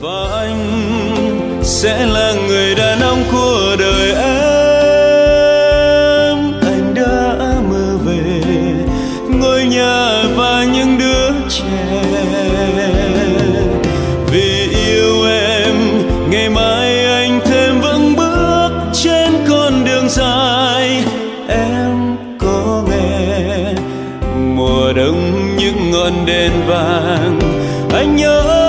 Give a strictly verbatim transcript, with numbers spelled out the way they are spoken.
Và anh sẽ là người đàn ông của đời em. Anh đã mơ về ngôi nhà và những đứa trẻ. Vì yêu em, ngày mai anh thêm vững bước trên con đường dài. Em có nghe mùa đông những ngọn đèn vàng, anh nhớ